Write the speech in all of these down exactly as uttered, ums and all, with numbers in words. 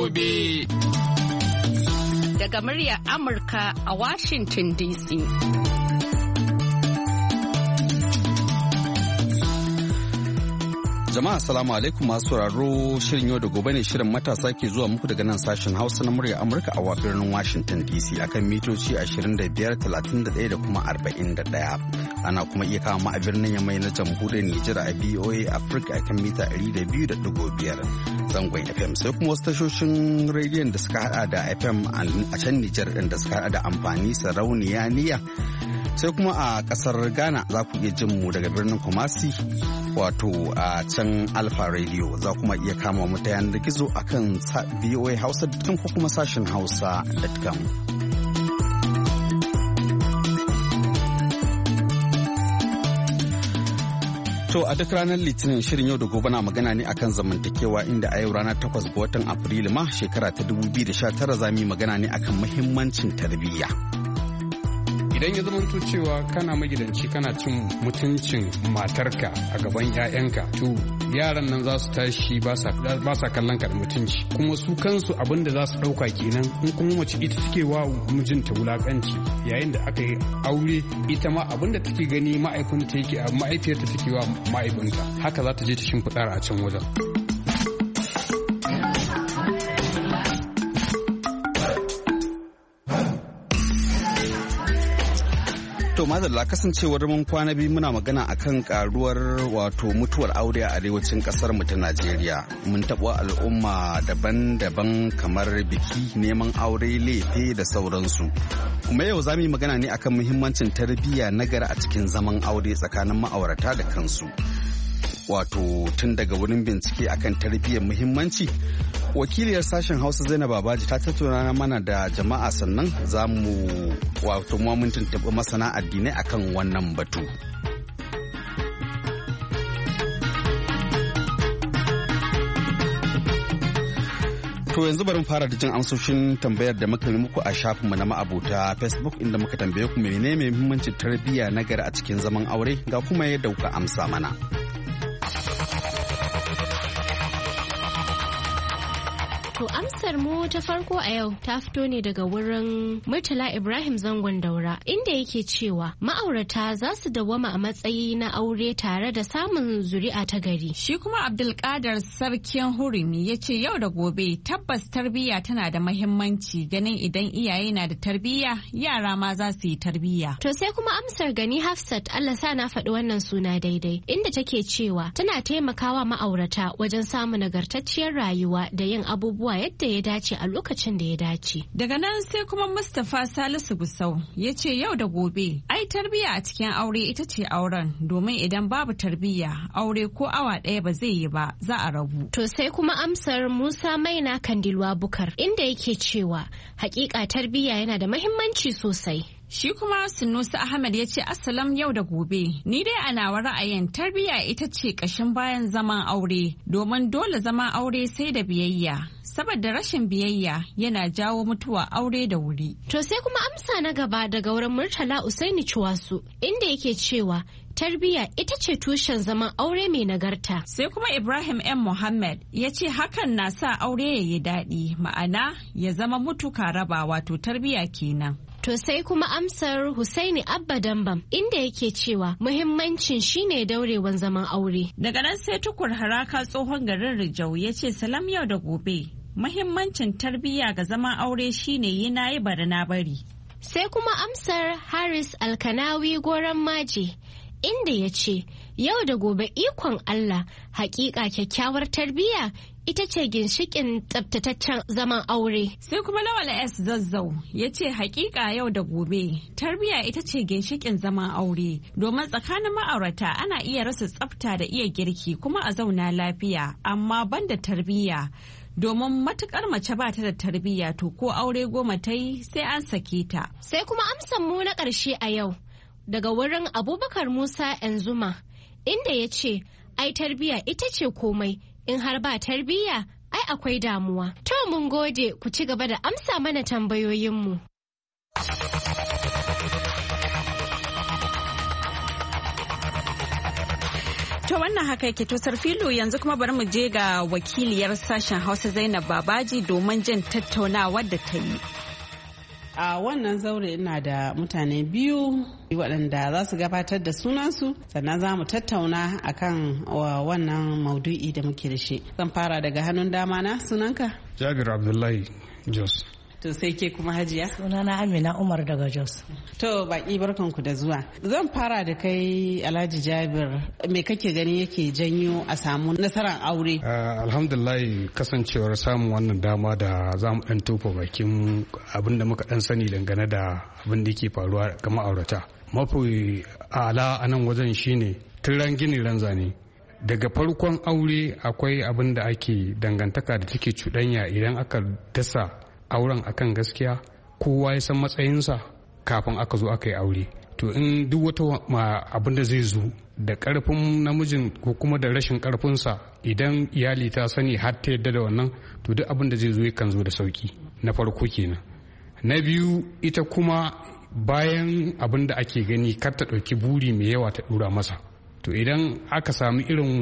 gobe. Daga muryar Amurka a Washington D C. Jama'a assalamu alaikum masu sauraro, shirin yau da gobe ne shirin matasa ke zuwa muku daga nan sashen Hausa na muryar Amurka a birnin Washington D C akan mitoci ashirin da biyar, talatin da ɗaya da kuma arba'in da ɗaya. Ana kuma iya kama mu a birnin Yamai na jamhuriyar Nijar a V O A Africa akan mita ɗari da biyu da ɗigo biyar zangon F M, sai kuma wasu tashoshin rediyon da suka hada da F M a can Nijar ɗin da suka hada da amfani, sarauniya, niyya. Sai kuma a kasar Ghana za ku iya jin mu daga birnin Kumasi wato a can Alpha Radio. Za kuma iya kama mu ta yanar gizo akan V O A Hausa dot com ko kuma sashen Hausa dot com. To a duk ranar Litinin shirin yau da gobe na magana ne akan zamantakewa, inda a yau ranar takwas ga watan Afrilu ma shekara ta dubu biyu da sha tara za mu yi magana ne akan muhimmancin tarbiyya. Idan ya zamanto cewa kana magidanci kana cin mutuncin matarka a gaban 'ya'yanka, to yaran nan za su tashi ba sa kallon ka da mutunci, kuma su kansu abin da za su ɗauka kenan. In kuma mace ita take wa mijinta wulakanci yayin da aka yi aure, ita ma abin da take gani ma'aifinta yake a ma'aifiyarta take wa ma'aifinta, haka za ta je ta shimfiɗa a can wajen. To madalla, kasancewar mun kwana biyu muna magana akan karuwar wato mutuwar aure a arewacin kasar mu ta Najeriya. Mun taɓa al'umma daban-daban kamar biki, neman aure, lefe da sauransu. Kuma yau za mu yi magana ne akan muhimmancin tarbiyya nagari a cikin zaman aure tsakanin ma'aurata da kansu. Wato tun daga wurin bincike akan tarbiyyar muhimmanci, wakiliyar sashen Hausa Zainab Babaji ta tattauna mana da jama'a, sannan za mu wato mun tuntuɓi masana addinai akan wannan batu. To yanzu bari fara da jin amsoshin tambayar da muka yi muku a shafinmu na ma'abota Facebook, inda muka tambaye ku menene muhimmancin tarbiyya nagari a cikin zaman aure, ga kuma yadda kuka amsa mana. To amsar mu ta farko a yau ta fito ne daga wurin Murtala Ibrahim Zangon Daura, inda yake cewa ma'aurata za su dawwama a matsayi na aure tare da samun zuri'a ta gari. Shi kuma Abdulkadir Sarkin Hurumi ya ce yau da gobe tabbas tarbiyya tana da mahimmanci, ganin idan iyaye na da tarbiyya yara ma za su yi tarbiyya. To sai kuma amsar Gani Hafsat, Allah sa na faɗi wannan suna daidai, inda take cewa tana taimakawa ma'aurata wajen samun nagartacciyar rayuwa da yin abubuwa yadda ya dace a lokacin da ya dace. Daga nan sai kuma Mustapha Salisu Gusau ya ce yau da gobe ai tarbiyya a cikin aure ita ce auren, domin idan babu tarbiyya aure ko awa ɗaya ba zai yi ba, za a rabu. To sai kuma amsar Musa Maina Kandilwa Bukar, inda yake cewa hakika tarbiyya yana da mahimmanci sosai. Shi kuma Sunusi Ahmed ya ce Assalam yau da gobe. Ni dai a nawa ra'ayin tarbiyya ita ce ƙashin bayan zaman aure, domin dole zaman aure sai da biyayya. Saboda rashin biyayya yana jawo mutuwa aure da wuri. To sai kuma amsa na gaba daga wurin Murtala Usaini Ciwasu, inda yake cewa tarbiyya ita ce tushen zaman aure mai nagarta. Sai kuma Ibrahim M. Muhammad ya ce hakan na sa aure ya yi daɗi, ma'ana ya zama mutuka raba, wato tarbiyya kenan. To sai kuma amsar Husaini Abba Dambam, inda yake cewa muhimmancin shine daurewan zaman aure. Daga nan sai Tukur Haraka tsohon garin Rijau ya ce salam yau da gobe. Muhimmancin tarbiyya ga zaman aure shine yi na yi bari na bari. Sai kuma amsar Haris Alkanawi Goran Maji, inda ya ce yau da gobe ikon Allah, hakika kyakkyawar tarbiyya ita ce ginshikin tsabtataccen zaman aure. Sai kuma Lawal S Zazzau ya ce hakika yau da gobe tarbiyya ita ce ginshikin zaman aure, domin tsakanin ma'aurata ana iya rasa tsafta da iya girki kuma a zauna lafiya, amma banda tarbiyya, domin matukar mace ba ta da tarbiyya to ko aure goma ta yi sai an sake ta. Sai kuma amsan mu na ƙarshe a yau daga wurin Abubakar Musa Enzuma, inda ya ce ai tarbiyya ita ce komai, in har ba tarbiyya ai akwai damuwa. To mun gode, ku ci gaba da amsa mana tambayoyinmu. To wannan haka yake to Sarfilu yanzu kuma bari mu je ga wakiliyar sashen Hausa Zainab Babaji domin jin tattaunawar da ta yi. A wannan zaure ina da mutane biyu waɗanda za su gabatar da sunansu sannan za mu tattauna akan wannan maudu'i da muke da shi. Zan fara daga hannun dama na sunanka? Jabir Abdullahi Jos. To sai ke kuma Hajiya? Sunana Amina Umar daga Jos. To baki barkanku da zuwa. Zan fara da kai Alhaji Jabir, me kake gani yake janyo a samu nasarar aure? Uh, alhamdulillah kasancewar samun wannan dama da za mu dan tofa bakin abin da muka dan sani dangane da abin da yake faruwa ga ma'aurata. Mafi ala a nan wajen shine tun ran gini ran zane. Daga farkon aure akwai abin da ake dangantaka da take cuɗanya idan aka dasa auren akan gaskiya kowa ya san matsayinsa kafin aka zo aka yi aure. To in duk wata abin da zai zo da karfin namijin ko kuma da rashin karfinsa idan iyali ta sani har ta yadda da wannan to duk abin da zai zo yakan zo da sauki. Na farko kenan. Na biyu ita kuma bayan abin da ake gani kar ta ɗauki buri mai yawa ta ɗura masa. To idan aka sami irin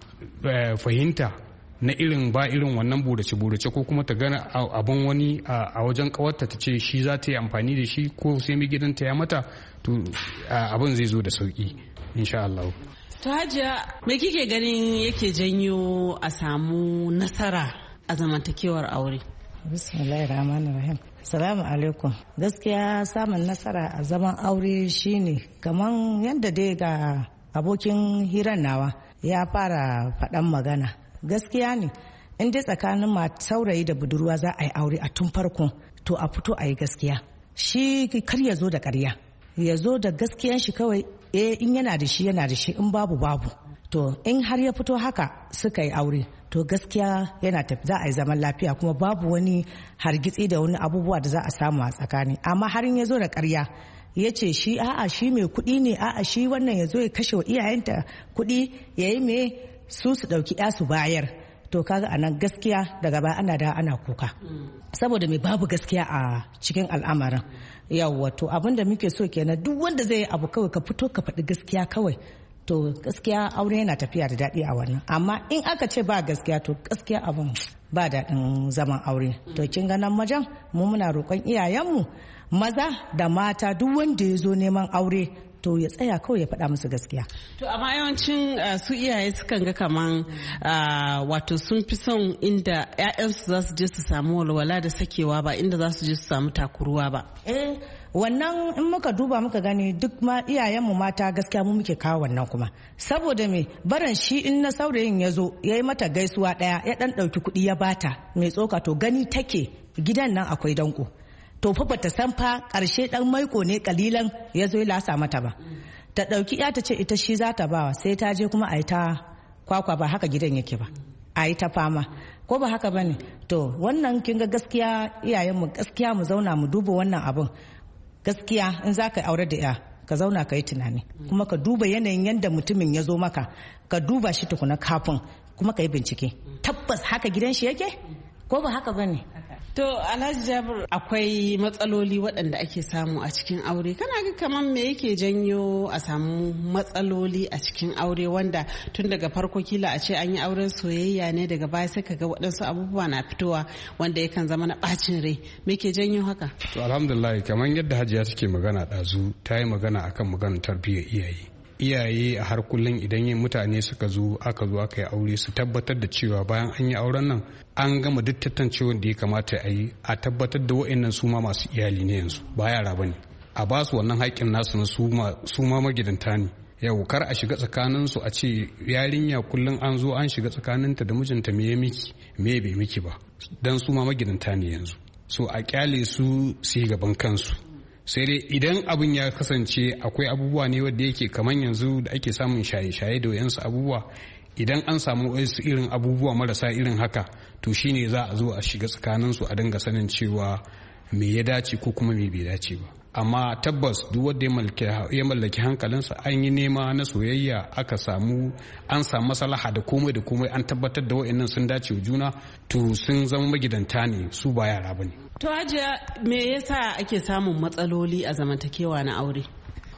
fahimta na irin ba irin wannan burace-burace ko kuma ta gana abin wani a wajen kawarta ta ce shi za ta yi amfani da shi ko sai mai gidanta ya mata to abin zai zo da sauki insha Allah. To Hajiya me kike ganin yake janyo a samu nasara a zamantakewar aure? Bismillahir Rahmanir Rahim. Assalamu alaikum. Gaskiya samun nasara a zaman aure shine kaman yadda dai ga abokin hirar nawa ya fara faɗan magana. Gaskiya ne in dai tsakanin saurayi da budurwa za a yi aure a tun farko to a fito a yi gaskiya, shi kar ya zo da ƙarya, ya zo da gaskiyan shi kawai. Eh in yana da shi yana da shi, in babu babu. To in har ya fito haka suka yi aure to gaskiya yana tafi za a yi zaman lafiya kuma babu wani hargitsi da wani abubuwa da za a samu a tsakani. Amma har in ya zo da ƙarya ya ce shi a'a shi mai kuɗi ne, a'a shi wannan ya zo ya kashe wa iyayenta kuɗi ya yi me su su ɗauki ya su bayar, to kaga anan gaskiya daga baya ana da ana kuka saboda mai babu gaskiya a cikin al'amarin. Yawwa to abin da muke so kenan duk wanda zai yi abu kawai ka fito ka faɗi gaskiya kawai, to gaskiya aure yana tafiya da daɗi a wannan. Amma in aka ce ba gaskiya to gaskiya abun ba daɗin zaman aure. To kin ga nan majan mu muna roƙon iyayenmu maza da mata duk wanda ya zo neman aure to ya tsaya kawai ya faɗa musu gaskiya. To amma yawancin su iyaye sukan ga kaman wato sun fi son inda 'ya'yansu za su je su samu walwala da sakewa ba inda za su je su samu takuruwa ba. Eh wannan in muka duba muka gani duk ma iyayenmu mata gaskiya mu muke kawo wannan kuma saboda me baran shi in na saurayin ya zo ya yi mata gaisuwa ɗaya ya ɗan ɗauki kuɗi ya bata mai tsoka to gani take gidan nan akwai danko. To fa bata san fa karshe dan maiko ne kalilan ya zo ya lasa mata ba. Ta dauki ya ta ce ita shi za ta bawa sai ta je kuma a yi ta kwakwa ba haka gidan yake ba. A yi ta fama ko ba haka bane. To wannan kin ga gaskiya iyayenmu gaskiya mu zauna mu duba wannan abun. Gaskiya in za ka aure da ya ka zauna ka yi tunani kuma ka duba yanayin yadda mutumin ya zo maka ka duba shi tukuna kafin kuma ka yi bincike. Tabbas haka gidan shi yake ko ba haka bane. To Alhaji Jabir akwai matsaloli waɗanda ake samu a cikin aure. Kana ga kamar me yake janyo a samu matsaloli a cikin aure wanda tun daga farko kila a ce an yi auren soyayya ne daga baya sai ka ga waɗansu abubuwa na fitowa wanda yakan zama na ɓacin rai. Me ke janyo haka? To alhamdulillah kamar yadda Hajiya take magana ɗazu ta yi magana akan maganar tarbiyyar iyaye. Iyaye a har kullum idan yin mutane suka zo aka zo aka yi aure su tabbatar da cewa bayan an yi auren nan an gama duk tantancewar da ya kamata a yi a tabbatar da wa'annan su ma masu iyali ne yanzu ba yara ba ne a ba su wannan haƙƙin nasu na su ma magidanta ne. Yau kar a shiga tsakanin su a ce yarinya kullum an zo an shiga tsakaninta da mijinta me ya miki me bai miki ba dan su ma magidanta ne yanzu, so a kyale su su yi gaban kansu. Sai dai idan abin ya kasance akwai abubuwa ne wadda yake kamar yanzu da ake samun shaye-shaye da wayansu abubuwa, idan an samu wasu irin abubuwa marasa irin haka to shine za a zo a shiga tsakaninsu a dinga sanin cewa me ya dace ko kuma me bai dace ba. Amma tabbas duk wanda ya mallaki hankalinsa an yi nema na soyayya aka samu an samu maslaha da komai da komai an tabbatar da wayannan sun dace wa juna to sun zama magidanta ne su ba yara bane. To Hajiya me yasa ake samun matsaloli a zamantakewa na aure?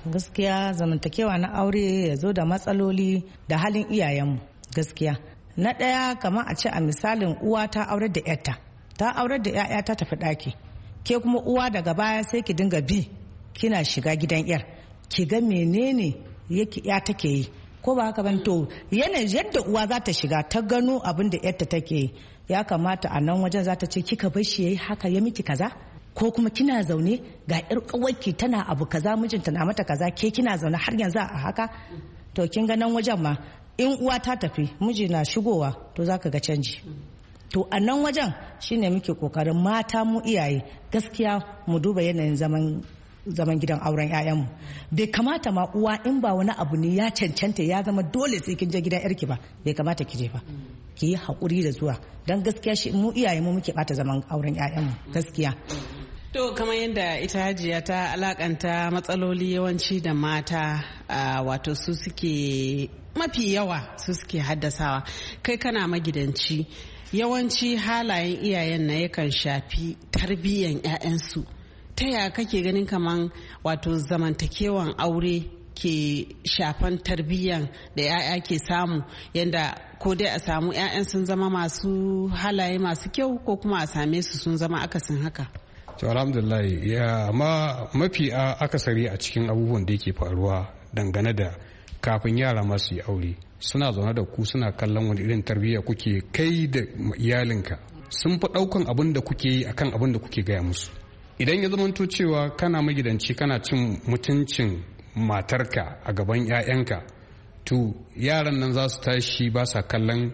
gaskiya zamantakewa na aure ya zo da matsaloli da halin iyayenmu gaskiya. Na ɗaya kamar a ce a misalin uwa ta aurar da yarta ta aurar da ya'ya ta tafi ɗaki, ke kuma uwa daga baya sai ki dinga bi kina shiga gidan yar ki ga menene yake ya take yi ko ba haka ban. To yanayin yadda uwa za ta shiga ta gano abin da yarta take yi, ya kamata a nan wajen za ta ce kika bar shi yayi haka ya miki kaza, ko kuma kina zaune ga yar kawarki tana abu kaza mijinta na mata kaza ke kina zaune har yanzu a haka. To kin ga nan wajen ma in uwa ta tafi miji na shigowa to zaka ga canji. To a nan wajen shine muke kokarin mata mu iyaye gaskiya mu duba yanayin zaman zaman gidan auren 'ya'yanmu. Bai kamata ma uwa in ba wani abu ne ya cancanta ya zama dole sai kin je gidan yarki ba, bai kamata ki je ba, ki yi haƙuri da zuwa, don gaskiya shi mu iyaye mu muke bata zaman auren 'ya'yanmu gaskiya. To kamar yadda ita Hajiya ta alakanta matsaloli yawanci da mata wato su suke mafi yawa su suke haddasawa, kai kana magidanci yawanci halayen iyayen na yakan shafi tarbiyyan 'ya'yansu. Ta yaya kake ganin kaman wato zamantakewan aure ke shafan tarbiyyan da 'ya'ya ke samu, yadda ko dai a samu 'ya'yan sun zama masu halaye masu kyau ko kuma a same su sun zama akasin haka? To alhamdulillah, ya ma mafi akasari a cikin abubuwan da yake faruwa dangane da kafin yara masu yi aure suna zaune da ku suna kallon wani irin tarbiyya kuke kai da iyalinka, sun fi ɗaukan abin da kuke yi akan abin da kuke gaya musu. Idan ya zamanto cewa kana magidanci kana cin mutuncin matarka a gaban 'ya'yanka, to yaran nan za su tashi ba sa kallon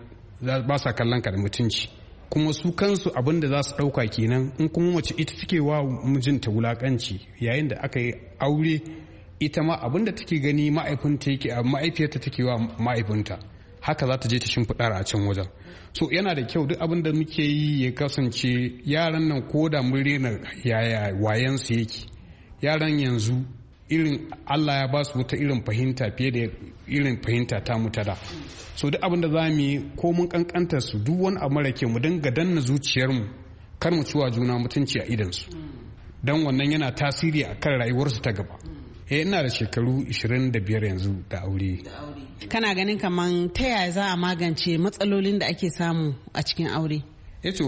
ka da mutunci, kuma su kansu abin da za su ɗauka kenan. In kuma mace ita take wa mijinta wulakanci yayin da aka yi aure, ita ma abin da take gani ma'aifiyarta take wa ma'aifinta, haka za ta je ta shimfiɗa a can wajen. So yana da kyau duk abin da muke yi ya kasance yaran nan ko da mun rena yaya wayansu yake, yaran yanzu irin Allah ya ba su wata irin fahimta fiye da irin fahimta ta mutada. So duk abin da za mu yi ko mun kankanta su, duk wani abu mara kyau mu dinga danna zuciyarmu, kar mu ciwa juna mutunci a idansu, don wannan yana tasiri a kan rayuwarsu ta gaba. Eh ina da shekaru ishirin da biyar yanzu da aure. Kana ganin kaman ta yaya za a magance matsalolin da ake samu a cikin aure? Yato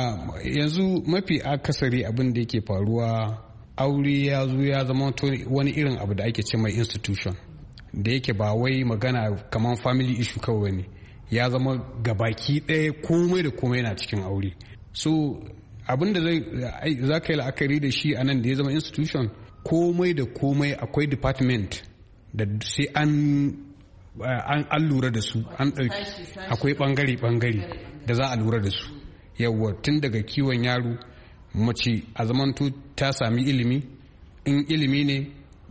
yanzu mafi akasari abin da yake faruwa, aure ya zo ya zama wani irin abu da ake ce mai institution, da yake ba wai magana kaman family issue kawai ne, ya zama gabaki ɗaya komai da komai yana cikin aure. So abin da za ka yi la'akari da shi a nan da ya zama institution, komai da komai akwai department da sai an an lura da su, an ɗauki akwai ɓangare-ɓangare da za a lura da su. Yawwa tun daga kiwon yaro, mace a zamanto ta sami ilimi, in ilimi ne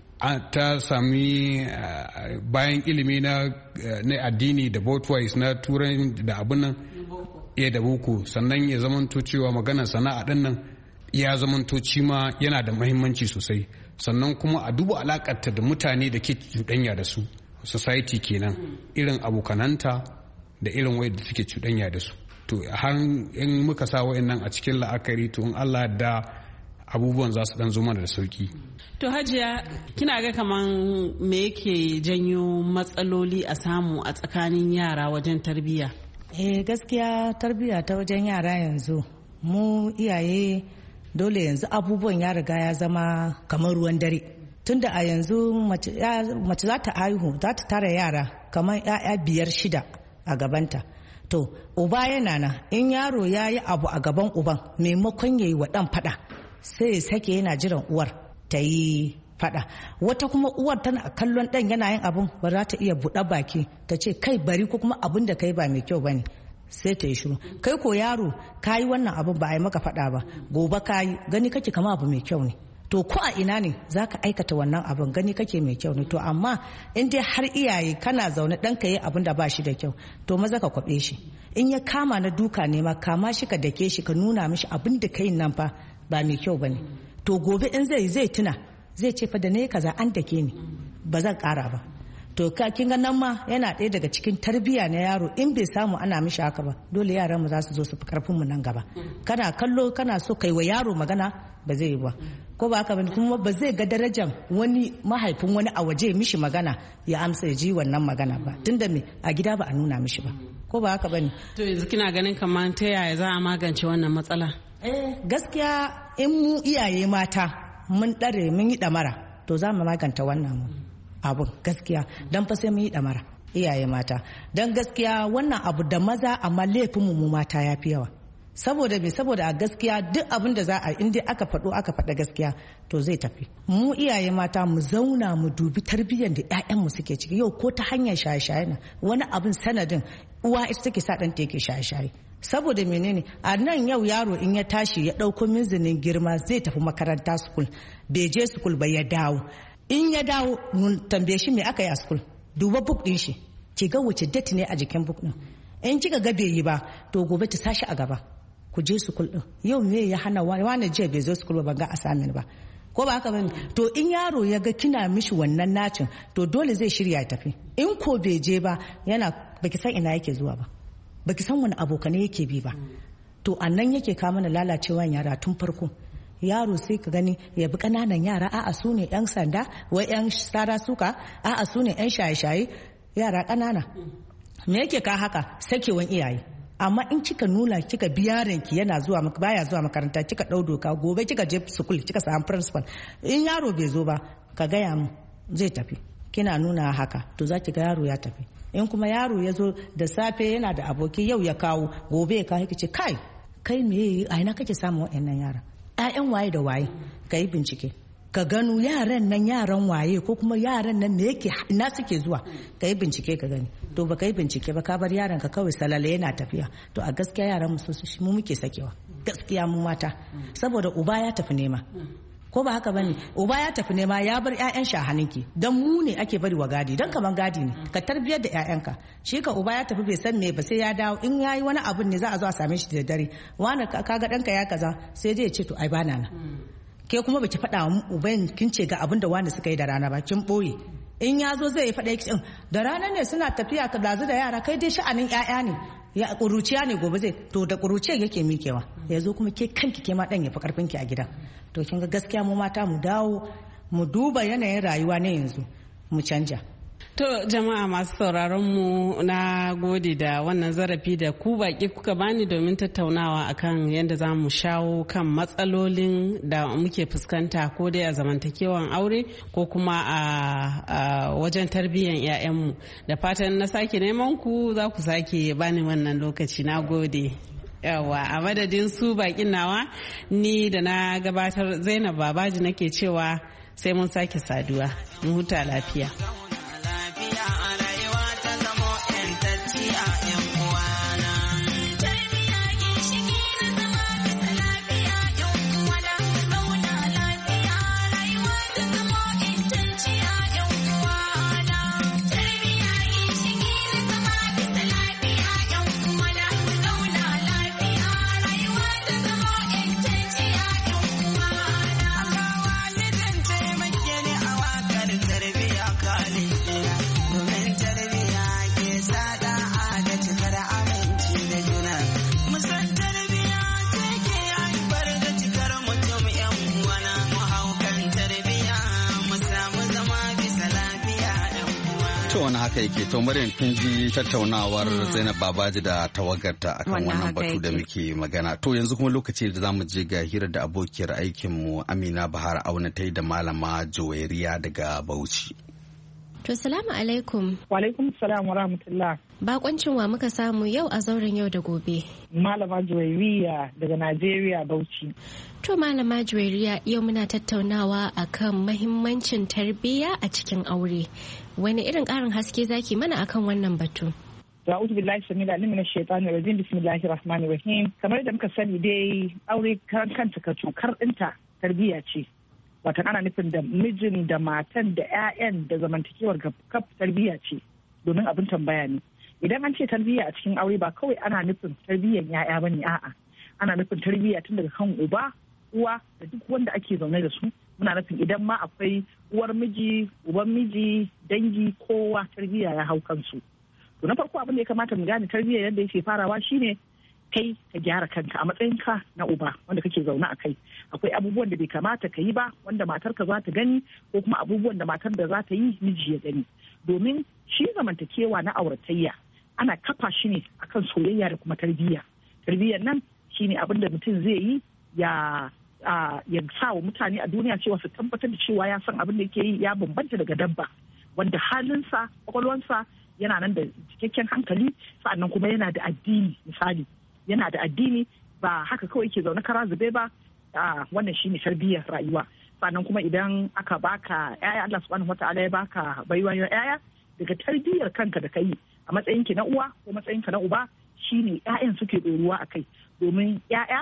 ta sami bayan ilimi na addini da both na turai da abin nan ya da boko, sannan ya zamanto cewa maganar sana'a ɗin nan ya zamanto ma yana da mahimmanci sosai. Sannan kuma a duba alakarta da mutane da ke cuɗanya da su, society kenan, irin abokananta da irin wayar da suke cuɗanya da su. To har in muka sa wayannan a cikin la'akari, to in Allah da abubuwan za su dan zo mana da sauki. To Hajiya, kina ga kaman me yake janyo matsaloli a samu a tsakanin yara wajen tarbiyya? Eh gaskiya tarbiyya ta wajen yara yanzu mu iyaye dole yanzu abubuwan ya riga ya zama kamar ruwan dare. Tunda a yanzu mace za ta haihu, za ta tara yara kamar 'ya'ya biyar shida a gabanta. To uba yana nan, in yaro ya yi abu a gaban uban, maimakon ya yi wa ɗan faɗa sai ya sake yana jiran uwar ta yi faɗa. Wata kuma uwar tana kallon ɗan yana yin abun, ba za ta iya buɗe baki ta ce kai bari, ko kuma abun da kai ba mai kyau bane, sai ta yi shiru. Kai ko yaro ka yi wannan abun ba a yi maka faɗa ba, gobe ka yi gani kake kama abu mai kyau ne, to ko a ina ne za ka aikata wannan abin gani kake mai kyau ne. To amma in dai har iyaye kana zaune ɗanka yi abin da ba shi da kyau, to maza ka kwaɓe shi. In ya kama na duka ne ma, kama shi ka dake shi, ka nuna mishi abin da kai nan fa ba mai kyau bane. To gobe in zai zai tuna, zai ce fa da ne kaza an dake ni, ba zan ƙara ba. To ka kin ga nan ma yana ɗaya daga cikin tarbiyya na yaro, in bai samu ana mishi haka ba, dole yaran mu za su zo su fi karfin mu nan gaba. Kana kallo kana so kai wa yaro magana ba zai yi ba. ko ba haka bane kuma ba zai ga darajar wani mahaifin wani a waje mishi magana ya amsa ya ji wannan magana ba tunda me a gida ba a nuna mishi ba ko ba haka bane. To yanzu kina ganin kamar ta yaya za a magance wannan matsala? Eh gaskiya in mu iyaye mata mun dare mun yi damara to za mu maganta wannan abun gaskiya dan fa sai mun yi damara iyaye mata dan gaskiya wannan abu da maza amma laifin mu mata yafi yawa. Saboda me saboda a gaskiya duk abin da za a inda aka faɗo aka faɗa gaskiya to zai tafi. Mu iyaye mata mu zauna mu dubi tarbiyyar da ƴaƴanmu suke ciki yau ko ta hanyar shaye-shaye na wani abin sanadin uwa ita take sa ɗanta yake shaye-shaye. Saboda menene a nan yau yaro in ya tashi ya ɗauko minzinin girma zai tafi makaranta school bai je school ba ya dawo in ya dawo mun tambaye shi me aka yi a school duba book ɗin shi ki ga wace date ne a jikin book ɗin in kika ga bai yi ba to gobe ta sashi a gaba ku je school ɗin yau me ya hana wani jiya bai zo school ba ban ga assignment ba ko ba haka bane to in yaro ya ga kina mishi wannan nacin to dole zai shirya ya tafi in ko bai je ba yana baki san ina yake zuwa ba baki san wani abokanai yake bi ba to annan yake kawo mana lalacewan yara tun farko yaro sai ka gani ya bi kananan yara a'a su ne yan sanda wai yan sara suka a'a su ne yan shaye-shaye yara kanana me yake ka haka sakewan iyaye amma in kika nuna kika bi yaronki yana zuwa baya zuwa makaranta kika dau doka gobe kika je school kika samu principal in yaro bai zo ba ka gaya mu zai tafi kina nuna haka to za ki ga yaro ya tafi in kuma yaro ya zo da safe yana da aboki yau ya kawo gobe ya kawo ce kai kai me a ina kake samun waɗannan yara ƴaƴan waye da waye ka yi bincike ka gano yaran nan yaran waye ko kuma yaran nan me yake ina suke zuwa ka yi bincike ka gani to baka yi bincike ba ka bar yaran ka kawai salale yana tafiya to a gaskiya yaran mu mu muke sakewa gaskiya mu mata saboda uba ya tafi nema ko ba haka bane uba ya tafi nema ya bar ƴaƴan shi a hannunki dan mu ne ake bari wa gadi dan kaman gadi ne ka tarbiyar da ƴaƴanka shi ka uba ya tafi bai san me ba sai ya dawo in yayi wani abun ne za a zo a same shi da dare wani kaga danka ya kaza sai dai ya ce to ai bana na ke kuma baki faɗa wa uban kin ce ga abin da wani suka yi da rana ba kin boye in ya zo zai faɗa yake da rana ne suna tafiya ka dazu da yara kai dai sha'anin ƴaƴa ne ya kuruciya ne gobe zai to da kuruciya yake mikewa ya zo kuma ke kanki ke ma dan ya fi karfin ki a gida to kin ga gaskiya mu mata mu dawo mu duba yanayin rayuwa ne yanzu mu canja. To jama'a masu sauraron mu na gode da wannan zarafi da ku baki kuka bani domin tattaunawa akan yadda za mu shawo kan matsalolin da muke fuskanta ko dai a zamantakewan aure ko kuma a wajen tarbiyyar 'ya'yanmu da fatan na sake neman ku za ku sake bani wannan lokaci na gode. Yawa a madadin su bakin nawa ni da na gabatar Zainab Babaji nake cewa sai mun sake saduwa mu huta lafiya. haka yake to Maryam kin ji tattaunawar Zainab Babaji da tawagarta akan wannan batu da muke magana to yanzu kuma lokaci da zamu je ga hirar da abokiyar aikin mu Amina Bahar Auna ta yi da malama Joyariya daga Bauchi. To salamu alaikum. Wa alaikum salam wa rahmatullah. Bakoncin wa muka samu yau a zauren yau da gobe. Malama Joyariya daga Najeriya Bauchi. To Malama Joyariya yau muna tattaunawa akan mahimmancin tarbiyya a cikin aure. Wani irin ƙarin haske zaki mana akan wannan batu? A'udhu billahi samil alim minash shaitanir rajim bismillahir rahmanir rahim. Kamar da muka sani dai aure kan kanta ka cokar ɗinta tarbiyya ce. Wata ana nufin da mijin da matan da 'ya'yan da zamantakewar kaf tarbiyya ce domin abin tambaya ne. Idan an ce tarbiyya a cikin aure ba kawai ana nufin tarbiyyar 'ya'ya bane a'a. Ana nufin tarbiyya tun daga kan uba, uwa da duk wanda ake zaune da su. Muna nufin idan ma akwai uwar miji, uban miji, dangi kowa tarbiyya ya hau kansu. To na farko abin da ya kamata mu gane tarbiyya yadda yake farawa shine kai ka gyara kanka a matsayinka na uba wanda kake zaune a kai. Akwai abubuwan da bai kamata ka yi ba wanda matarka za ta gani, ko kuma abubuwan da matar da za ta yi miji ya gani. Domin shi zamantakewa na auratayya ana kafa shi ne akan soyayya da kuma tarbiyya. Tarbiyyar nan shine abin da mutum zai yi ya ya sa wa mutane a duniya cewa su tabbatar da cewa ya san abin da yake yi ya bambanta daga dabba, wanda halinsa kwakwalwansa yana nan da cikakken hankali, sa'annan kuma yana da addini. Misali, yana da addini, ba haka kawai ke zaune kara zube ba. Wannan shine tarbiyyar rayuwa. Sannan kuma idan aka baka yaya, Allah subhanahu wataala ya baka baiwa yaya, daga tarbiyyar kanka da kai a matsayinki na uwa ko matsayinka na uba, shine ƴaƴan suke ɗoruwa a kai. Domin ƴaƴa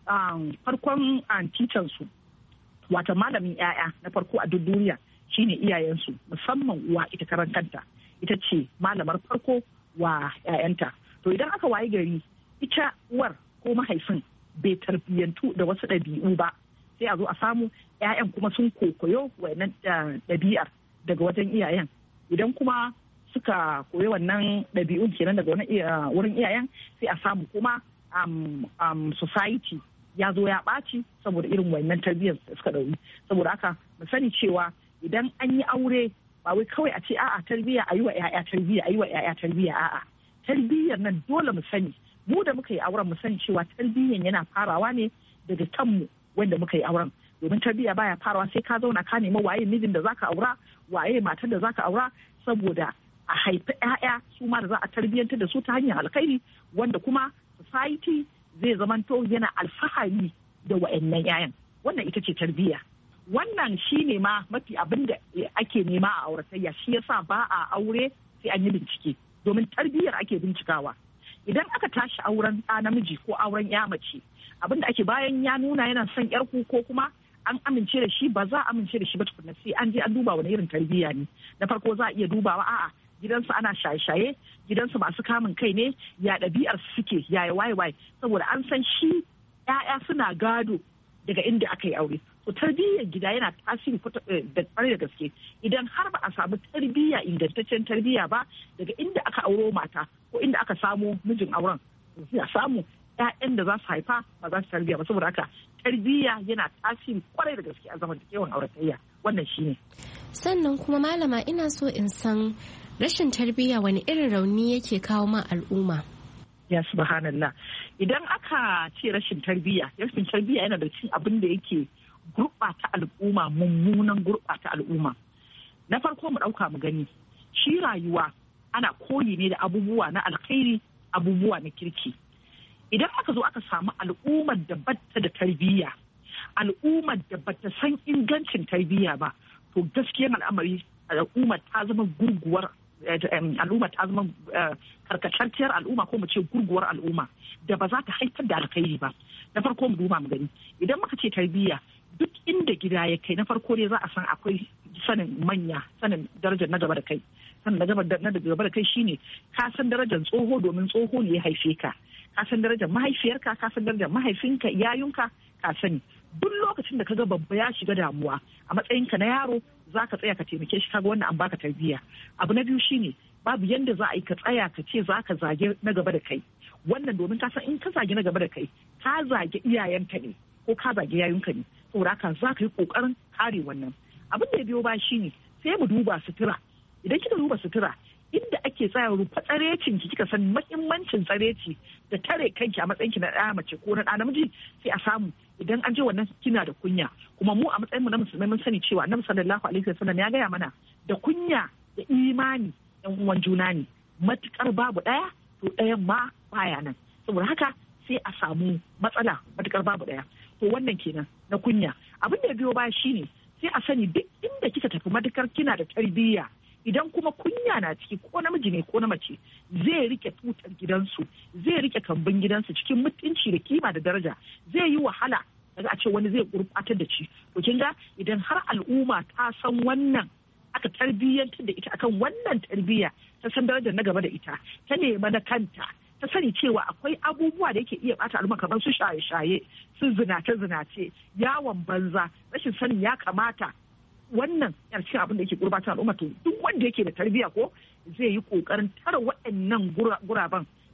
farkon titan su, wata malamin ƴaƴa na farko a duk duniya shine iyayensu, musamman uwa ita karan kanta, ita ce malamar farko wa ƴaƴanta. To idan aka wayi gari ita uwar ko mahaifin bai tarbiyyantu da wasu ɗabi'u ba, sai a zo a samu ƴaƴan kuma sun kokoyo wannan ɗabi'ar daga wajen iyayen. Idan kuma suka koyi wannan ɗabi'un kenan daga wurin iyayen, sai a samu kuma um, um, society ya zo ya ɓaci saboda irin wannan tarbiyyar da suka ɗauri. Saboda haka mu sani cewa idan an yi aure ba wai kawai a ce a'a tarbiyya a yi wa ƴaƴa tarbiyya a yi wa ƴaƴa tarbiyya, a'a tarbiyyar nan dole mu sani, mu da muka yi auren mu sani cewa tarbiyyar yana farawa ne daga kanmu wanda muka yi auren. Domin tarbiyya baya farawa sai ka zauna ka nemi waye mijin da zaka aura, waye matar da zaka aura, saboda a haifi ƴaƴa su ma da za a tarbiyyantar da su ta hanyar alkhairi, wanda kuma society zai zamanto yana alfahari da wa'annan ƴaƴan. Wannan ita ce tarbiyya. Wannan shi ne ma mafi abin da ake nema a auratayya. Shi yasa ba a aure sai an yi bincike, domin tarbiyyar ake bincikawa. Idan aka tashi auren ɗa namiji ko auren ƴa mace, abin da ake bayan ya nuna yana son ƴarku ko kuma an amince da shi, ba za a amince da shi ba tukunna sai an je an duba wani irin tarbiyya ne. Na farko za a iya dubawa a'a gidansu ana shaye-shaye, gidansu masu kamun kai ne, ya ɗabi'ar suke, yaya waye-waye, saboda an san shi ƴaƴa suna gado daga inda aka yi aure. To tarbiyyar gida yana tasiri da ƙwarai da gaske. Idan har ba a samu tarbiyya, ingantaccen tarbiyya ba daga inda aka auro mata ko inda aka samu mijin auren, ya samu ƴaƴan da za su haifa ba za su tarbiyya ba. Saboda haka tarbiyya yana tasiri ƙwarai da gaske a zamantakewan auratayya. Wannan shine. Sannan kuma malama, ina so in san rashin tarbiyya wani irin rauni yake kawo ma al'umma? Ya subhanallah. Idan aka ce rashin tarbiyya, rashin tarbiyya yana da cikin abin da yake gurɓata al'umma, mummunan gurɓata al'umma. Na farko mu ɗauka mu gani, shi rayuwa ana koyi ne da abubuwa na alkhairi, abubuwa na kirki. Idan aka zo aka samu al'ummar da batta da tarbiyya, al'ummar da bata san ingancin tarbiyya ba, to gaskiyar al'amari al'ummar ta zama gurguwar al'umma ta zama karkatacciyar al'umma, ko mu ce gurguwar al'umma da ba za ta haifar da alkhairi ba. Na farko mu duba mu gani, idan muka ce tarbiyya, duk inda gida ya kai, na farko ne za a san akwai sanin manya, sanin darajar na gaba da kai. Sanin na gaba da kai shine ka san darajar tsoho, domin tsoho ne ya haife ka. Ka san darajar mahaifiyarka, ka san darajar mahaifinka, yayunka, ka sani. Duk lokacin da kaga babba ya shiga damuwa, a matsayinka na yaro za ka tsaya ka taimake shi, kaga wannan an baka tarbiyya. Abu na biyu shine babu yanda za a yi ka tsaya ka ce za ka zage na gaba da kai. Wannan domin ka san in ka zage na gaba da kai, ka zage iyayenka ne ko ka zage yayunka ne. Saboda haka za ka yi kokarin kare wannan. Abin da ya biyo ba shine sai mu duba sutura. Idan kika duba sutura, inda ake tsaya rufa tsarecin ki, kika san muhimmancin tsareci da tare kanki a matsayinki na ɗaya mace ko na ɗa namiji, sai a samu idan an je wannan kina da kunya. Kuma mu a matsayin mu na musulmai mun sani cewa Annabi sallallahu alaihi wasallam ya gaya mana da kunya da imani ɗan uwan juna ne, matukar babu ɗaya to ɗayan ma baya nan. Saboda haka sai a samu matsala matukar babu ɗaya. To wannan kenan na kunya. Abin da ya biyo baya shine sai a sani duk inda kika tafi matukar kina da tarbiyya, idan kuma kunya na ciki, ko namiji ne ko na mace, zai rike tutar gidansu, zai rike kambun gidansu cikin mutunci da kima da daraja. Zai yi wahala daga a ce wani zai gurbatar da shi. To kin ga idan har al'umma ta san wannan, aka tarbiyyantar da ita akan wannan tarbiyya, ta san darajar na gaba da ita, ta nema na kanta, ta sani cewa akwai abubuwa da yake iya bata al'umma kamar su shaye-shaye, su zinace-zinace, yawon banza, rashin sanin ya kamata. Wannan yarshen abin da yake gurbata al'umma, to duk wanda yake da tarbiyya ko zai yi kokarin tara waɗannan guraben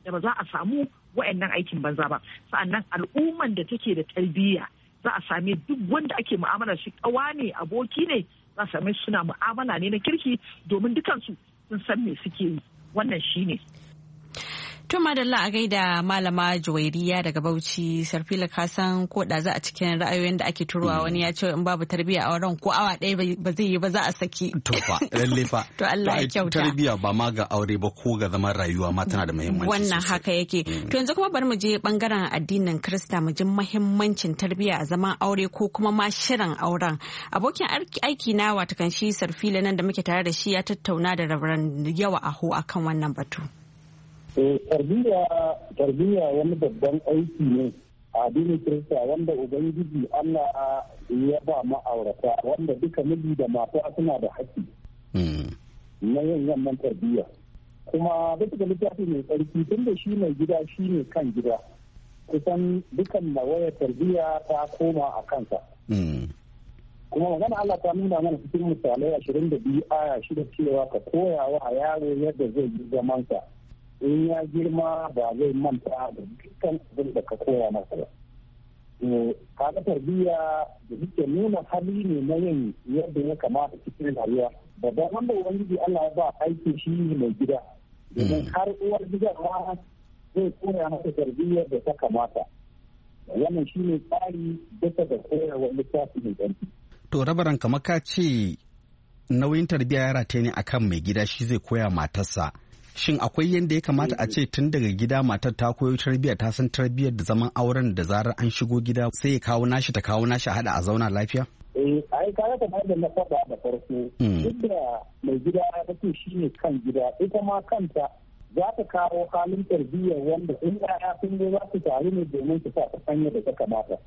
da ba za a samu wa'annan aikin banza ba. Sa'annan al'umman da take da tarbiyya za a same duk wanda ake mu'amala shi kawa ne aboki ne za a same suna mu'amala ne na kirki domin dukansu sun san me suke yi. Wannan shine. To madalla a gaida malama Juwairiya daga Bauchi. Sarfila ka san ko da za a cikin ra'ayoyin da ake turowa wani ya ce in babu tarbiyya a wurin ko awa ɗaya ba zai yi ba za a saki. To fa lalle fa. To Allah ya kyauta. Tarbiyya ba ma ga aure ba ko ga zaman rayuwa ma tana da muhimmanci. Wannan haka yake. To yanzu kuma bari mu je bangaren addinin Kirista mu ji muhimmancin tarbiyya a zaman aure ko kuma ma shirin auren. Abokin aiki na watakan shi Sarfila nan da muke tare da shi ya tattauna da Reverend Yawa Aho akan wannan batu. Tarbiyya wani babban aiki ne a addinin Kirista wanda Ubangiji Allah ya ba ma'aurata wanda duka miji da mata suna da haƙƙi na yin wannan tarbiyya. Kuma bisa ga littafi mai tsarki tun da shi mai gida shi ne kan gida kusan dukan nawayar tarbiyya ta koma a kansa. Kuma magana Allah ta nuna mana cikin misalai ashirin da biyu aya shida cewa ka koya wa yaro yadda zai yi zamansa. In ya girma ba zai manta da dukkan abin da ka koya masa ba. Kaga tarbiyya da suke nuna hali ne na yin yadda ya kamata cikin rayuwa. Babban wanda Ubangiji Allah ya ba aiki shi mai gida. Domin har uwar gidan ma zai koya masa tarbiyyar da ta kamata. Wannan shi ne tsari bisa da koyarwar littafi mai ƙarfi. To rabaran kamar ka ce nauyin tarbiyya ya rataye ne akan mai gida shi zai koya matarsa. Shin akwai yadda ya kamata a ce tun daga gida matar ta koyo tarbiyya ta san tarbiyyar da zaman auren da zarar an shigo gida sai ya kawo nashi ta kawo nashi hada a zauna lafiya? Eh, ai kaya ta da na faɗa da farko. Duk da mai gida ya ce shi ne kan gida, ita ma kanta za ta kawo halin tarbiyyar wanda in ya'ya sun zo za su taru ne domin su sa ta hanyar da ta kamata.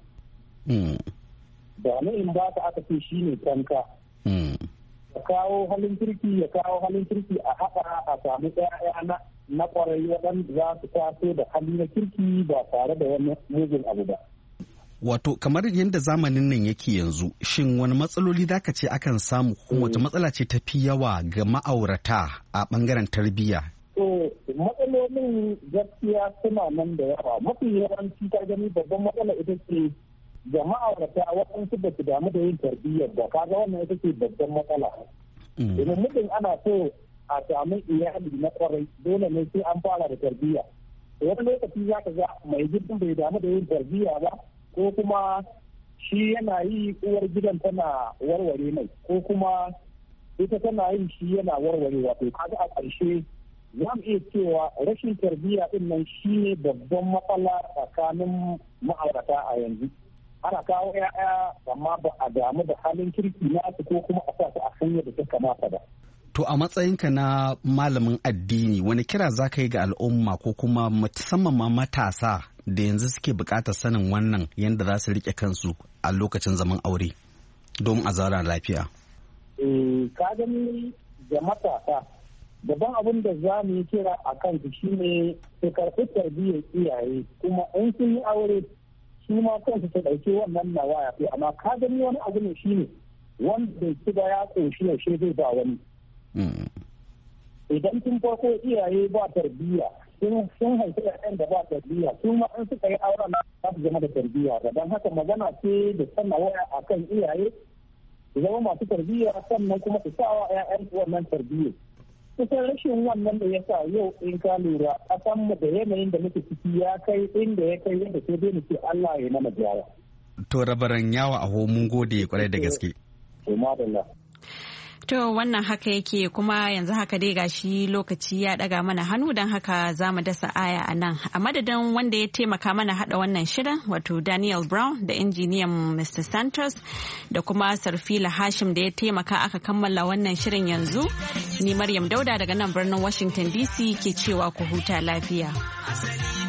Da ni in ba ta aka ce shi ne kanka. Ya kawo halin kirki ya kawo halin kirki a haɗa a samu ɗaya na na ƙwarai waɗanda za su taso da hali na kirki ba tare da wani mugun abu ba. Wato kamar yadda zamanin nan yake yanzu shin wani matsaloli za ka ce akan samu ko wace matsala ce ta fi yawa ga ma'aurata a ɓangaren tarbiyya? To matsalolin gaskiya suna nan da yawa mafi yawanci ta gani babban matsala ita ce ga ma'aurata waɗansu ba su damu da yin tarbiyyar ba kaga wannan ita ce babban matsala. Domin mutum ana so a samu iyali na kwarai dole ne sai an fara da tarbiyya. Wani lokaci za ka ga mai gidan bai damu da yin tarbiyya ba ko kuma shi yana yi uwar gidan tana warware mai ko kuma ita tana yin shi yana warware wato kaga a ƙarshe za mu iya cewa rashin tarbiyya din nan shi ne babban matsala tsakanin ma'aurata a yanzu. Ana kawo ya'ya amma ba a damu da halin kirki na su ko kuma a sa su a hanyar da ta kamata ba. To a matsayinka na malamin addini wani kira za ka yi ga al'umma ko kuma musamman ma matasa da yanzu suke buƙatar sanin wannan yadda za su riƙe kansu a lokacin zaman aure domin a zauna lafiya? Eh, ka gani da matasa babban abin da za mu yi kira a kansu shine su karɓi tarbiyyar iyaye kuma in sun yi aure su ma kansu ta ɗauki wannan nawa ya fi amma ka gani wani abu ne shine wanda bai ci ba ya ƙoshi yaushe zai ba wani. Idan tun farko iyaye ba tarbiyya sun haifi ƴaƴan da ba tarbiyya su ma in suka yi auren za su zama da tarbiyya don haka magana ce da sanna waya a kan iyaye su zama masu tarbiyya sannan kuma su sawa ƴaƴan wannan tarbiyya. Kusan rashin wannan da ya sa yau in ka lura ƙasanmu da yanayin da muke ciki ya kai inda ya kai yadda sai dai mu ce Allah ya mana gyara. To rabaran Yawa Aho mun gode kwarai da gaske. To madalla. To wannan haka yake kuma yanzu haka dai gashi lokaci ya daga mana hannu don haka za mu dasa aya a nan. A madadin wanda ya taimaka mana hada wannan shirin wato Daniel Brown da injiniyan mister Santos da kuma Sarfila Hashim da ya taimaka aka kammala wannan shirin yanzu. Ni Maryam Dauda daga nan birnin Washington D C ke cewa ku huta lafiya.